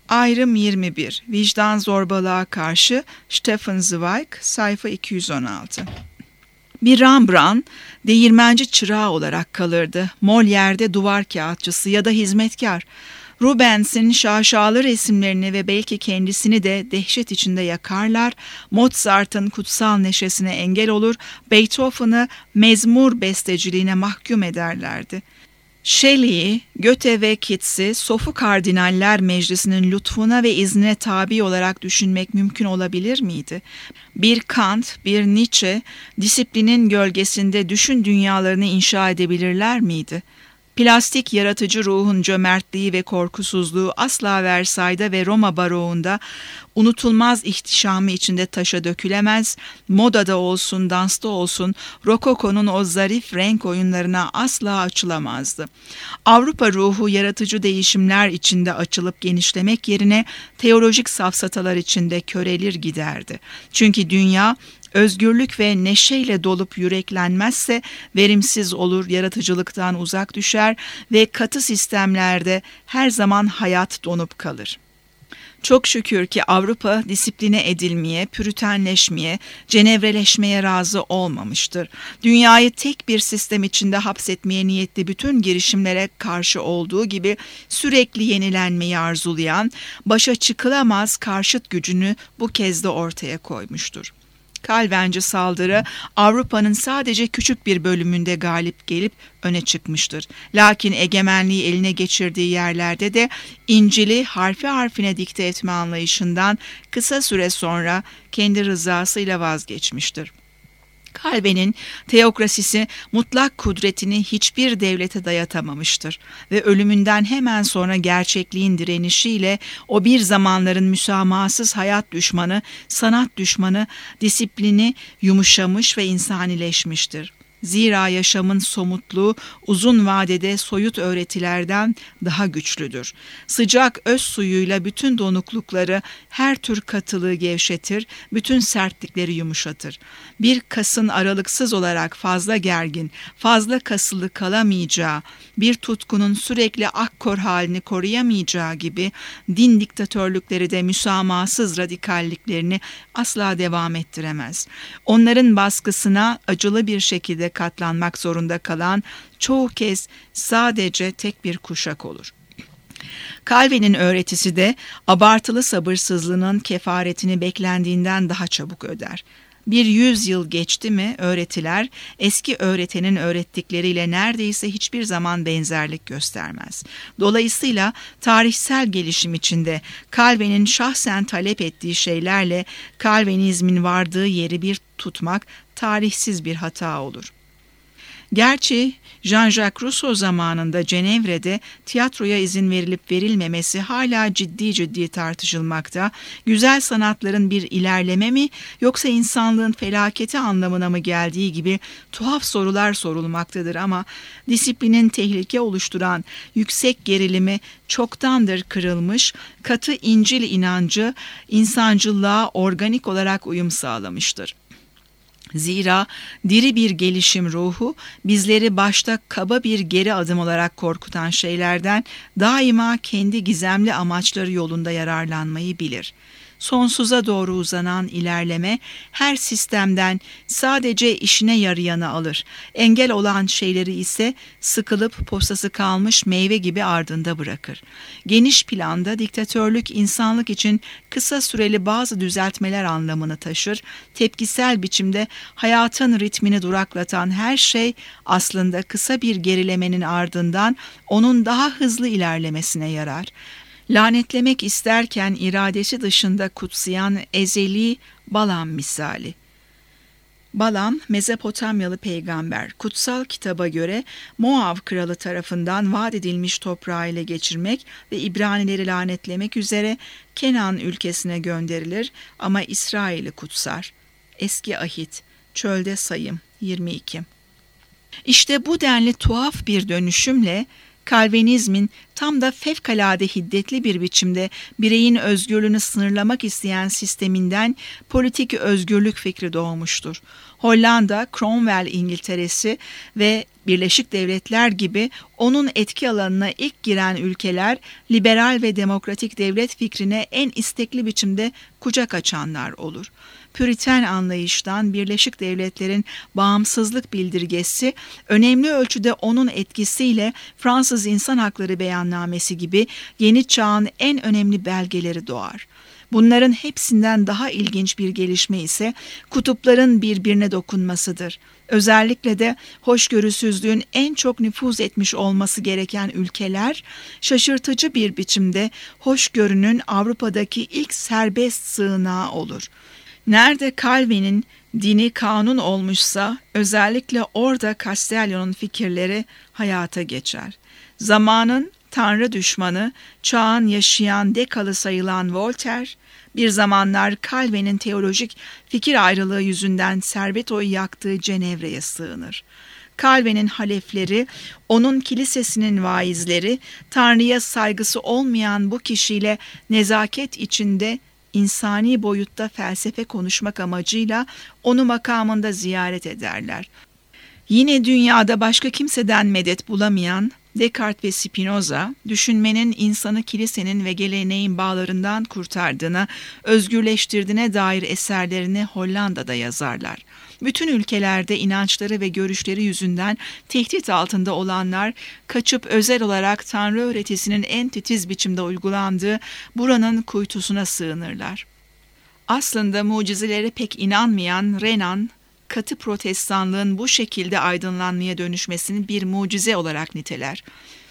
Ayrım 21. Vicdan zorbalığa karşı Stefan Zweig, sayfa 216. Bir Rembrandt, değirmenci çırağı olarak kalırdı. Molière'de duvar kağıtçısı ya da hizmetkar. Rubens'in şaşalı resimlerini ve belki kendisini de dehşet içinde yakarlar, Mozart'ın kutsal neşesine engel olur, Beethoven'ı mezmur besteciliğine mahkum ederlerdi. Shelley'i, Goethe ve Keats'i Sofu Kardinaller Meclisi'nin lütfuna ve iznine tabi olarak düşünmek mümkün olabilir miydi? Bir Kant, bir Nietzsche, disiplinin gölgesinde düşün dünyalarını inşa edebilirler miydi? Plastik yaratıcı ruhun cömertliği ve korkusuzluğu asla Versay'da ve Roma baroğunda unutulmaz ihtişamı içinde taşa dökülemez, modada olsun, dansta olsun, Rokoko'nun o zarif renk oyunlarına asla açılamazdı. Avrupa ruhu yaratıcı değişimler içinde açılıp genişlemek yerine teolojik safsatalar içinde körelir giderdi. Çünkü dünya, özgürlük ve neşeyle dolup yüreklenmezse verimsiz olur, yaratıcılıktan uzak düşer ve katı sistemlerde her zaman hayat donup kalır. Çok şükür ki Avrupa disipline edilmeye, pürütenleşmeye, cenevreleşmeye razı olmamıştır. Dünyayı tek bir sistem içinde hapsetmeye niyetli bütün girişimlere karşı olduğu gibi sürekli yenilenmeyi arzulayan, başa çıkılamaz karşıt gücünü bu kez de ortaya koymuştur. Calvinci saldırı Avrupa'nın sadece küçük bir bölümünde galip gelip öne çıkmıştır. Lakin egemenliği eline geçirdiği yerlerde de İncil'i harfi harfine dikte etme anlayışından kısa süre sonra kendi rızasıyla vazgeçmiştir. Calvin'in teokrasisi mutlak kudretini hiçbir devlete dayatamamıştır ve ölümünden hemen sonra gerçekliğin direnişiyle o bir zamanların müsamahasız hayat düşmanı, sanat düşmanı, disiplini yumuşamış ve insanileşmiştir. Zira yaşamın somutluğu uzun vadede soyut öğretilerden daha güçlüdür. Sıcak öz suyuyla bütün donuklukları, her tür katılığı gevşetir, bütün sertlikleri yumuşatır. Bir kasın aralıksız olarak fazla gergin, fazla kasılı kalamayacağı, bir tutkunun sürekli akkor halini koruyamayacağı gibi din diktatörlükleri de müsamahasız radikalliklerini asla devam ettiremez. Onların baskısına acılı bir şekilde katlanmak zorunda kalan çoğu kez sadece tek bir kuşak olur. Calvin'in öğretisi de abartılı sabırsızlığının kefaretini beklendiğinden daha çabuk öder. 100 yıl geçti mi öğretiler eski öğretenin öğrettikleriyle neredeyse hiçbir zaman benzerlik göstermez. Dolayısıyla tarihsel gelişim içinde Calvin'in şahsen talep ettiği şeylerle Calvinizmin vardığı yeri bir tutmak tarihsiz bir hata olur. Gerçi Jean-Jacques Rousseau zamanında Cenevre'de tiyatroya izin verilip verilmemesi hala ciddi tartışılmakta, güzel sanatların bir ilerleme mi yoksa insanlığın felaketi anlamına mı geldiği gibi tuhaf sorular sorulmaktadır ama disiplinin tehlike oluşturan yüksek gerilimi çoktandır kırılmış, katı İncil inancı insancılığa organik olarak uyum sağlamıştır. Zira diri bir gelişim ruhu bizleri başta kaba bir geri adım olarak korkutan şeylerden daima kendi gizemli amaçları yolunda yararlanmayı bilir. Sonsuza doğru uzanan ilerleme her sistemden sadece işine yarayanı alır. Engel olan şeyleri ise sıkılıp posası kalmış meyve gibi ardında bırakır. Geniş planda diktatörlük insanlık için kısa süreli bazı düzeltmeler anlamını taşır. Tepkisel biçimde hayatın ritmini duraklatan her şey aslında kısa bir gerilemenin ardından onun daha hızlı ilerlemesine yarar. Lanetlemek isterken iradesi dışında kutsayan ezeli Balam misali. Balam, Mezopotamyalı peygamber. Kutsal kitaba göre Moav kralı tarafından vaat edilmiş toprağı ele geçirmek ve İbranileri lanetlemek üzere Kenan ülkesine gönderilir ama İsrail'i kutsar. Eski Ahit, Çölde Sayım 22. İşte bu denli tuhaf bir dönüşümle Calvinizmin tam da fevkalade hiddetli bir biçimde bireyin özgürlüğünü sınırlamak isteyen sisteminden politik özgürlük fikri doğmuştur. Hollanda, Cromwell İngiltere'si ve Birleşik Devletler gibi onun etki alanına ilk giren ülkeler liberal ve demokratik devlet fikrine en istekli biçimde kucak açanlar olur. Püriten anlayıştan Birleşik Devletler'in bağımsızlık bildirgesi önemli ölçüde onun etkisiyle Fransız İnsan Hakları Beyannamesi gibi yeni çağın en önemli belgeleri doğar. Bunların hepsinden daha ilginç bir gelişme ise kutupların birbirine dokunmasıdır. Özellikle de hoşgörüsüzlüğün en çok nüfuz etmiş olması gereken ülkeler, şaşırtıcı bir biçimde hoşgörünün Avrupa'daki ilk serbest sığınağı olur. Nerede Calvin'in dini kanun olmuşsa, özellikle orada Castellio'nun fikirleri hayata geçer. Zamanın Tanrı düşmanı, çağın yaşayan dekalı sayılan Voltaire, bir zamanlar Calvin'in teolojik fikir ayrılığı yüzünden Serbeto'yu yaktığı Cenevre'ye sığınır. Calvin'in halefleri, onun kilisesinin vaizleri, Tanrı'ya saygısı olmayan bu kişiyle nezaket içinde insani boyutta felsefe konuşmak amacıyla onu makamında ziyaret ederler. Yine dünyada başka kimseden medet bulamayan Descartes ve Spinoza, düşünmenin insanı kilisenin ve geleneğin bağlarından kurtardığına, özgürleştirdiğine dair eserlerini Hollanda'da yazarlar. Bütün ülkelerde inançları ve görüşleri yüzünden tehdit altında olanlar, kaçıp özel olarak Tanrı öğretisinin en titiz biçimde uygulandığı buranın kuytusuna sığınırlar. Aslında mucizelere pek inanmayan Renan, katı protestanlığın bu şekilde aydınlanmaya dönüşmesini bir mucize olarak niteler.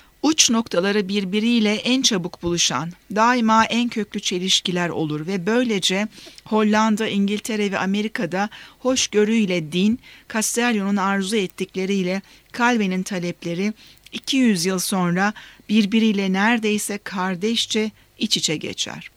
Uç noktaları birbiriyle en çabuk buluşan, daima en köklü çelişkiler olur ve böylece Hollanda, İngiltere ve Amerika'da hoşgörüyle din, Castellio'nun arzu ettikleriyle Calvin'in talepleri 200 yıl sonra birbiriyle neredeyse kardeşçe iç içe geçer.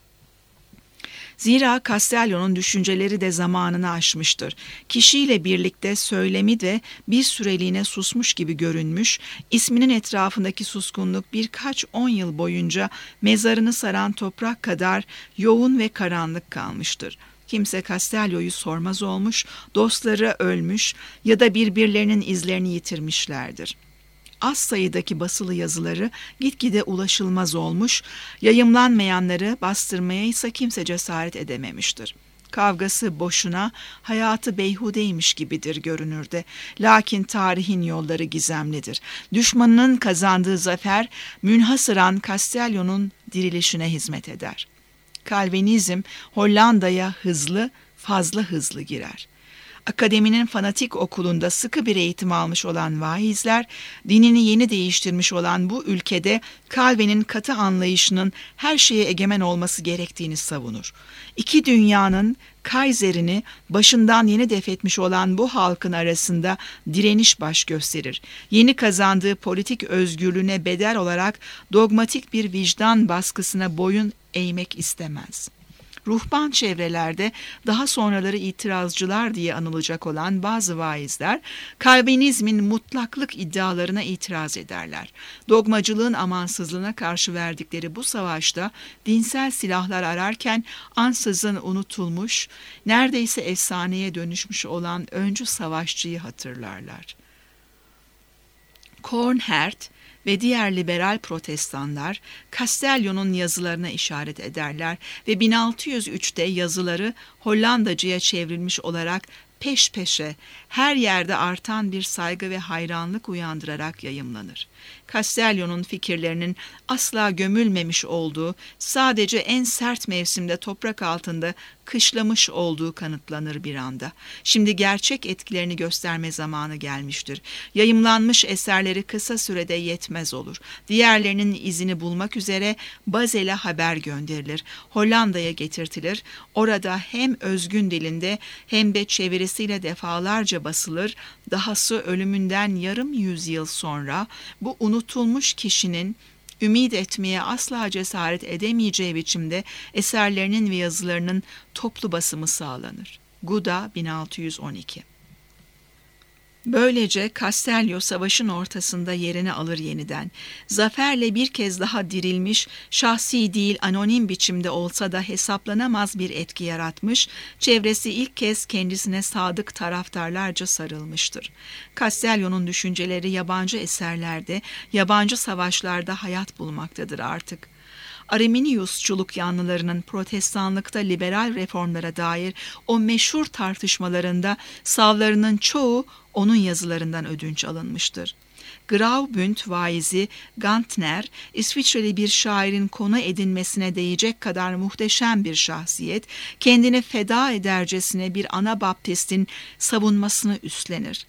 Zira Castellio'nun düşünceleri de zamanını aşmıştır. Kişiyle birlikte söylemi de bir süreliğine susmuş gibi görünmüş, isminin etrafındaki suskunluk birkaç 10 yıl boyunca mezarını saran toprak kadar yoğun ve karanlık kalmıştır. Kimse Castellio'yu sormaz olmuş, dostları ölmüş ya da birbirlerinin izlerini yitirmişlerdir. Az sayıdaki basılı yazıları gitgide ulaşılmaz olmuş, yayımlanmayanları bastırmaya ise kimse cesaret edememiştir. Kavgası boşuna, hayatı beyhudeymiş gibidir görünürde. Lakin tarihin yolları gizemlidir. Düşmanının kazandığı zafer, münhasıran Castellio'nun dirilişine hizmet eder. Kalvinizm Hollanda'ya fazla hızlı girer. Akademinin fanatik okulunda sıkı bir eğitim almış olan vaizler, dinini yeni değiştirmiş olan bu ülkede Calvin'in katı anlayışının her şeye egemen olması gerektiğini savunur. İki dünyanın Kaiserini başından yeni defetmiş olan bu halkın arasında direniş baş gösterir. Yeni kazandığı politik özgürlüğüne bedel olarak dogmatik bir vicdan baskısına boyun eğmek istemez. Ruhban çevrelerde daha sonraları itirazcılar diye anılacak olan bazı vaizler, Calvinizmin mutlaklık iddialarına itiraz ederler. Dogmacılığın amansızlığına karşı verdikleri bu savaşta dinsel silahlar ararken ansızın unutulmuş, neredeyse efsaneye dönüşmüş olan öncü savaşçıyı hatırlarlar. Kornhert ve diğer liberal protestanlar Castellio'nun yazılarına işaret ederler ve 1603'te yazıları Hollandacıya çevrilmiş olarak peş peşe her yerde artan bir saygı ve hayranlık uyandırarak yayımlanır. Castellio'nun fikirlerinin asla gömülmemiş olduğu, sadece en sert mevsimde toprak altında kışlamış olduğu kanıtlanır bir anda. Şimdi gerçek etkilerini gösterme zamanı gelmiştir. Yayımlanmış eserleri kısa sürede yetmez olur. Diğerlerinin izini bulmak üzere Basel'e haber gönderilir. Hollanda'ya getirtilir. Orada hem özgün dilinde hem de çevirisiyle defalarca basılır. Dahası ölümünden yarım yüzyıl sonra bu unutulmuş kişinin ümit etmeye asla cesaret edemeyeceği biçimde eserlerinin ve yazılarının toplu basımı sağlanır. Gouda 1612. Böylece Castello savaşın ortasında yerini alır yeniden. Zaferle bir kez daha dirilmiş, şahsi değil anonim biçimde olsa da hesaplanamaz bir etki yaratmış, çevresi ilk kez kendisine sadık taraftarlarca sarılmıştır. Castello'nun düşünceleri yabancı eserlerde, yabancı savaşlarda hayat bulmaktadır artık. Arminiusçuluk yanlılarının Protestanlıkta liberal reformlara dair o meşhur tartışmalarında savlarının çoğu onun yazılarından ödünç alınmıştır. Graubünd vaizi Gantner, İsviçreli bir şairin konu edinmesine değecek kadar muhteşem bir şahsiyet, kendini feda edercesine bir Anabaptistin savunmasını üstlenir.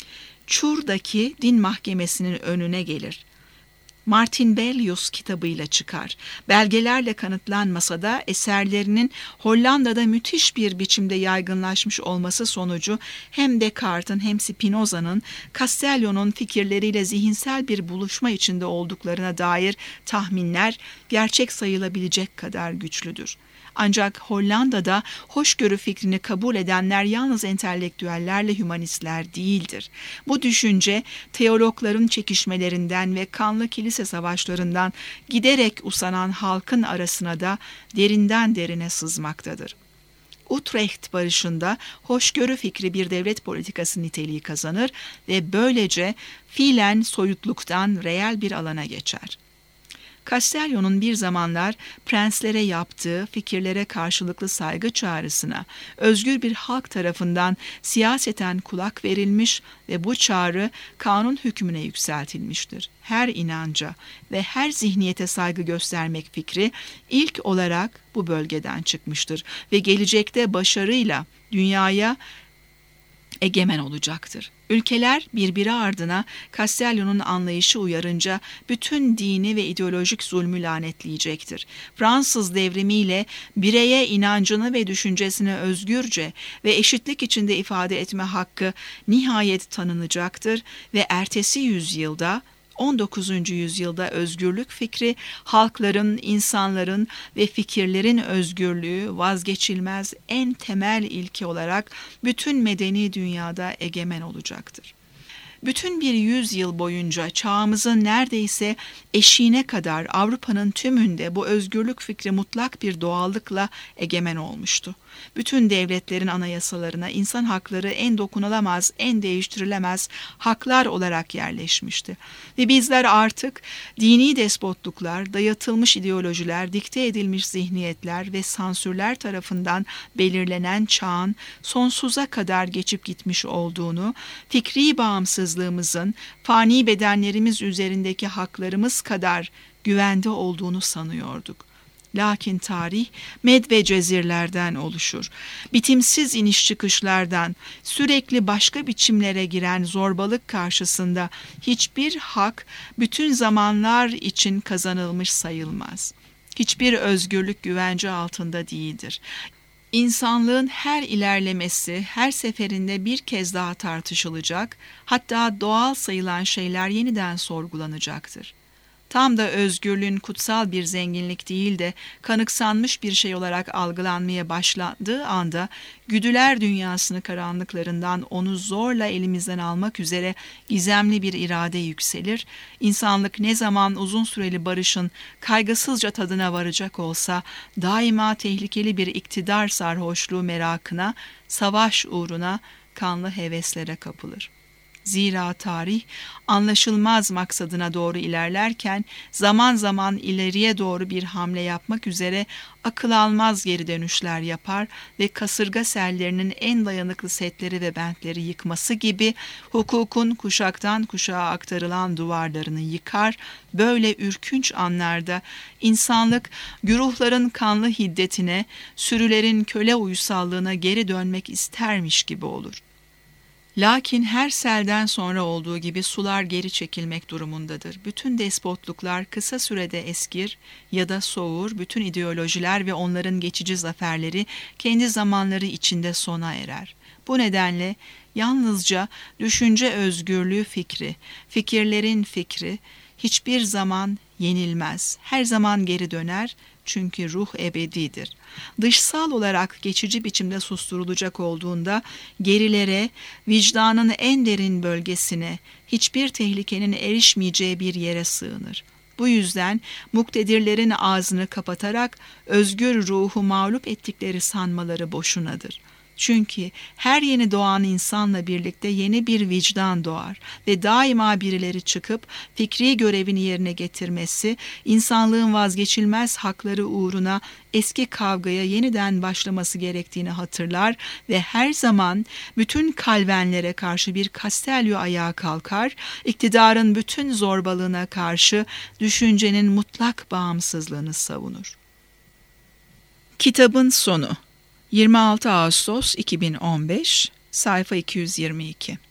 Çur'daki din mahkemesinin önüne gelir. Martin Bellius kitabıyla çıkar. Belgelerle kanıtlanmasa da eserlerinin Hollanda'da müthiş bir biçimde yaygınlaşmış olması sonucu hem Descartes'in hem Spinoza'nın Castello'nun fikirleriyle zihinsel bir buluşma içinde olduklarına dair tahminler gerçek sayılabilecek kadar güçlüdür. Ancak Hollanda'da hoşgörü fikrini kabul edenler yalnız entelektüellerle hümanistler değildir. Bu düşünce teologların çekişmelerinden ve kanlı kilise savaşlarından giderek usanan halkın arasına da derinden derine sızmaktadır. Utrecht Barışı'nda hoşgörü fikri bir devlet politikası niteliği kazanır ve böylece fiilen soyutluktan reel bir alana geçer. Castello'nun bir zamanlar prenslere yaptığı fikirlere karşılıklı saygı çağrısına özgür bir halk tarafından siyaseten kulak verilmiş ve bu çağrı kanun hükmüne yükseltilmiştir. Her inanca ve her zihniyete saygı göstermek fikri ilk olarak bu bölgeden çıkmıştır ve gelecekte başarıyla dünyaya egemen olacaktır. Ülkeler birbiri ardına Castello'nun anlayışı uyarınca bütün dini ve ideolojik zulmü lanetleyecektir. Fransız devrimiyle bireye inancını ve düşüncesini özgürce ve eşitlik içinde ifade etme hakkı nihayet tanınacaktır ve ertesi yüzyılda 19. yüzyılda özgürlük fikri, halkların, insanların ve fikirlerin özgürlüğü vazgeçilmez en temel ilke olarak bütün medeni dünyada egemen olacaktır. Bütün bir yüzyıl boyunca çağımızın neredeyse eşiğine kadar Avrupa'nın tümünde bu özgürlük fikri mutlak bir doğallıkla egemen olmuştu. Bütün devletlerin anayasalarına insan hakları en dokunulamaz, en değiştirilemez haklar olarak yerleşmişti. Ve bizler artık dini despotluklar, dayatılmış ideolojiler, dikte edilmiş zihniyetler ve sansürler tarafından belirlenen çağın sonsuza kadar geçip gitmiş olduğunu, fikri bağımsızlığımızın fani bedenlerimiz üzerindeki haklarımız kadar güvende olduğunu sanıyorduk. Lakin tarih medvecezirlerden oluşur. Bitimsiz iniş çıkışlardan, sürekli başka biçimlere giren zorbalık karşısında hiçbir hak bütün zamanlar için kazanılmış sayılmaz. Hiçbir özgürlük güvence altında değildir. İnsanlığın her ilerlemesi her seferinde bir kez daha tartışılacak, hatta doğal sayılan şeyler yeniden sorgulanacaktır. Tam da özgürlüğün kutsal bir zenginlik değil de kanıksanmış bir şey olarak algılanmaya başladığı anda güdüler dünyasını karanlıklarından onu zorla elimizden almak üzere gizemli bir irade yükselir. İnsanlık ne zaman uzun süreli barışın kaygısızca tadına varacak olsa daima tehlikeli bir iktidar sarhoşluğu merakına, savaş uğruna kanlı heveslere kapılır. Zira tarih anlaşılmaz maksadına doğru ilerlerken zaman zaman ileriye doğru bir hamle yapmak üzere akıl almaz geri dönüşler yapar ve kasırga sellerinin en dayanıklı setleri ve bentleri yıkması gibi hukukun kuşaktan kuşağa aktarılan duvarlarını yıkar. Böyle ürkünç anlarda insanlık güruhların kanlı hiddetine, sürülerin köle uysallığına geri dönmek istermiş gibi olur. Lakin her selden sonra olduğu gibi sular geri çekilmek durumundadır. Bütün despotluklar kısa sürede eskir ya da soğur, bütün ideolojiler ve onların geçici zaferleri kendi zamanları içinde sona erer. Bu nedenle yalnızca düşünce özgürlüğü fikri, fikirlerin fikri hiçbir zaman yenilmez, her zaman geri döner Çünkü ruh ebedidir. Dışsal olarak geçici biçimde susturulacak olduğunda gerilere, vicdanın en derin bölgesine, hiçbir tehlikenin erişmeyeceği bir yere sığınır. Bu yüzden muktedirlerin ağzını kapatarak özgür ruhu mağlup ettikleri sanmaları boşunadır. Çünkü her yeni doğan insanla birlikte yeni bir vicdan doğar ve daima birileri çıkıp fikri görevini yerine getirmesi, insanlığın vazgeçilmez hakları uğruna eski kavgaya yeniden başlaması gerektiğini hatırlar ve her zaman bütün Calvenlere karşı bir Castello ayağa kalkar, iktidarın bütün zorbalığına karşı düşüncenin mutlak bağımsızlığını savunur. Kitabın sonu 26 Ağustos 2015, sayfa 222.